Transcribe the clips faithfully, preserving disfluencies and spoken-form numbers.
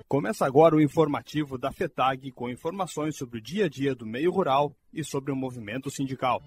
Começa agora o informativo da FETAG com informações sobre o dia a dia do meio rural e sobre o movimento sindical.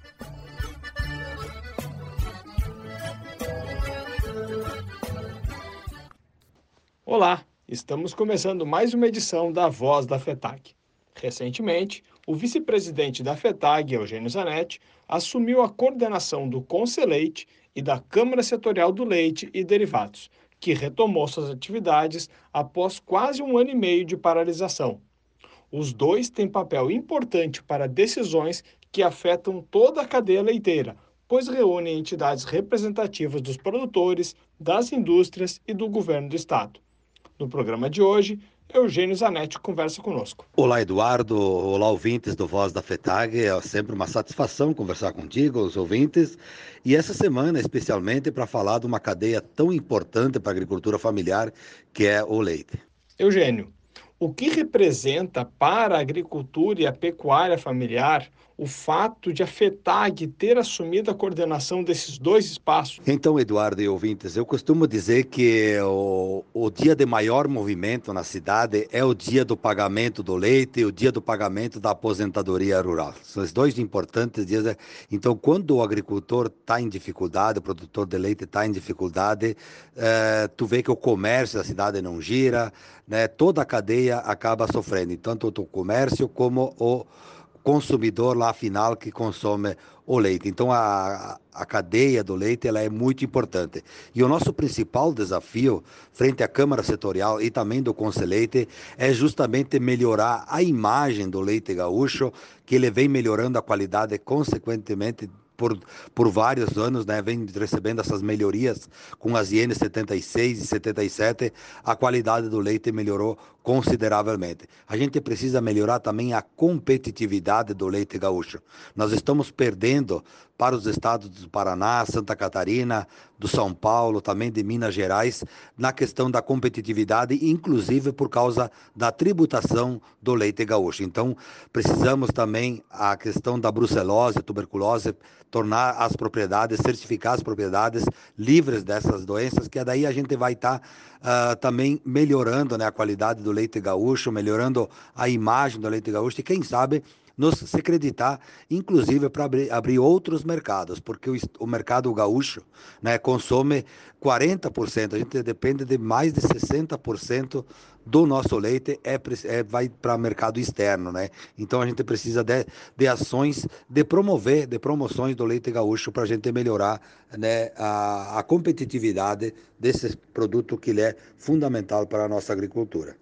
Olá, estamos começando mais uma edição da Voz da FETAG. Recentemente, o vice-presidente da FETAG, Eugênio Zanetti, assumiu a coordenação do Conselleite e da Câmara Setorial do Leite e Derivados, que retomou suas atividades após quase um ano e meio de paralisação. Os dois têm papel importante para decisões que afetam toda a cadeia leiteira, pois reúnem entidades representativas dos produtores, das indústrias e do governo do estado. No programa de hoje, Eugênio Zanetti conversa conosco. Olá, Eduardo. Olá, ouvintes do Voz da FETAG. É sempre uma satisfação conversar contigo, os ouvintes. E essa semana, especialmente, para falar de uma cadeia tão importante para a agricultura familiar, que é o leite. Eugênio, o que representa para a agricultura e a pecuária familiar o fato de a FETAG ter assumido a coordenação desses dois espaços? Então, Eduardo e ouvintes, eu costumo dizer que o, o dia de maior movimento na cidade é o dia do pagamento do leite e o dia do pagamento da aposentadoria rural. São os dois importantes dias. Então, quando o agricultor está em dificuldade, o produtor de leite está em dificuldade, eh, tu vê que o comércio da cidade não gira, né? Toda a cadeia acaba sofrendo, tanto o comércio como o consumidor lá final que consome o leite. Então a, a cadeia do leite ela é muito importante. E o nosso principal desafio frente à Câmara Setorial e também do Conselleite é justamente melhorar a imagem do leite gaúcho, que ele vem melhorando a qualidade consequentemente Por, por vários anos, né, vem recebendo essas melhorias com as I N setenta e seis e setenta e sete, a qualidade do leite melhorou consideravelmente. A gente precisa melhorar também a competitividade do leite gaúcho. Nós estamos perdendo para os estados do Paraná, Santa Catarina, do São Paulo, também de Minas Gerais, na questão da competitividade, inclusive por causa da tributação do leite gaúcho. Então, precisamos também a questão da brucelose, tuberculose, tornar as propriedades, certificar as propriedades livres dessas doenças, que daí a gente vai estar tá, uh, também melhorando, né, a qualidade do leite gaúcho, melhorando a imagem do leite gaúcho e, quem sabe, nos se acreditar, inclusive para abrir, abrir outros mercados, porque o, o mercado gaúcho, né, consome quarenta por cento, a gente depende de mais de sessenta por cento do nosso leite, é, é, vai para mercado externo, né? Então a gente precisa de, de ações, de promover, de promoções do leite gaúcho para a gente melhorar, né, a, a competitividade desse produto que ele é fundamental para a nossa agricultura.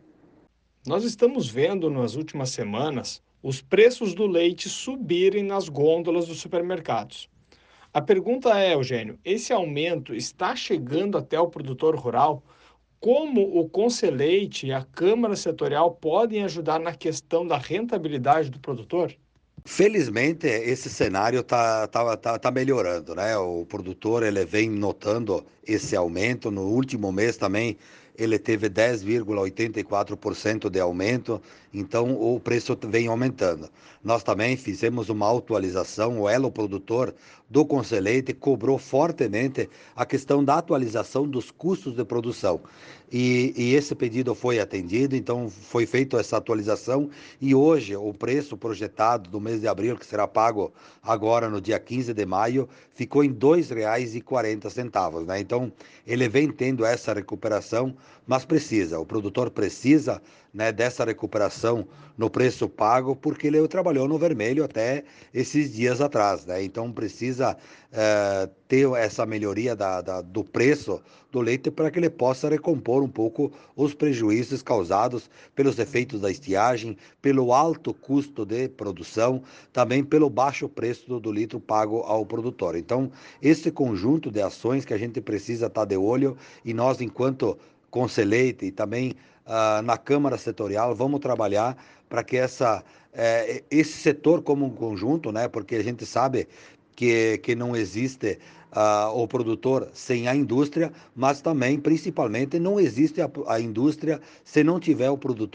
Nós estamos vendo nas últimas semanas os preços do leite subirem nas gôndolas dos supermercados. A pergunta é, Eugênio, esse aumento está chegando até o produtor rural? Como o Conselleite e a Câmara Setorial podem ajudar na questão da rentabilidade do produtor? Felizmente, esse cenário está tá, tá, tá melhorando, né? O produtor ele vem notando esse aumento. No último mês também ele teve dez vírgula oitenta e quatro por cento de aumento, então o preço vem aumentando. Nós também fizemos uma atualização, o Elo Produtor do Conselleite cobrou fortemente a questão da atualização dos custos de produção. E, e esse pedido foi atendido, então foi feita essa atualização e hoje o preço projetado do mês de abril, que será pago agora no dia quinze de maio, ficou em dois reais e quarenta centavos, né? Então ele vem tendo essa recuperação, mas precisa, o produtor precisa, né, dessa recuperação no preço pago, porque ele trabalhou no vermelho até esses dias atrás, né? Então precisa é, ter essa melhoria da, da, do preço do leite para que ele possa recompor um pouco os prejuízos causados pelos efeitos da estiagem, pelo alto custo de produção, também pelo baixo preço do, do litro pago ao produtor. Então, esse conjunto de ações que a gente precisa estar de olho e nós, enquanto Conselleite e também uh, na Câmara Setorial, vamos trabalhar para que essa, eh, esse setor como um conjunto, né, porque a gente sabe que, que não existe uh, o produtor sem a indústria, mas também, principalmente, não existe a, a indústria se não tiver o produtor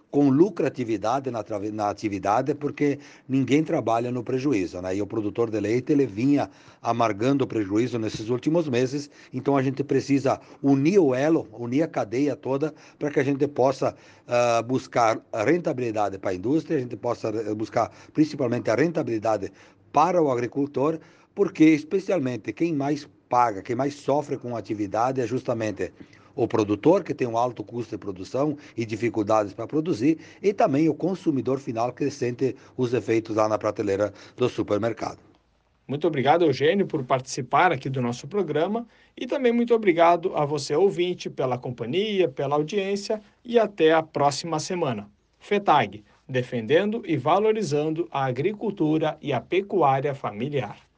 com lucratividade na, na atividade, porque ninguém trabalha no prejuízo, né? E o produtor de leite, ele vinha amargando o prejuízo nesses últimos meses, então a gente precisa unir o elo, unir a cadeia toda, para que a gente possa uh, buscar a rentabilidade para a indústria, a gente possa buscar principalmente a rentabilidade para o agricultor, porque especialmente quem mais paga, quem mais sofre com a atividade é justamente o produtor, que tem um alto custo de produção e dificuldades para produzir, e também o consumidor final, que sente os efeitos lá na prateleira do supermercado. Muito obrigado, Eugênio, por participar aqui do nosso programa e também muito obrigado a você, ouvinte, pela companhia, pela audiência e até a próxima semana. FETAG, defendendo e valorizando a agricultura e a pecuária familiar.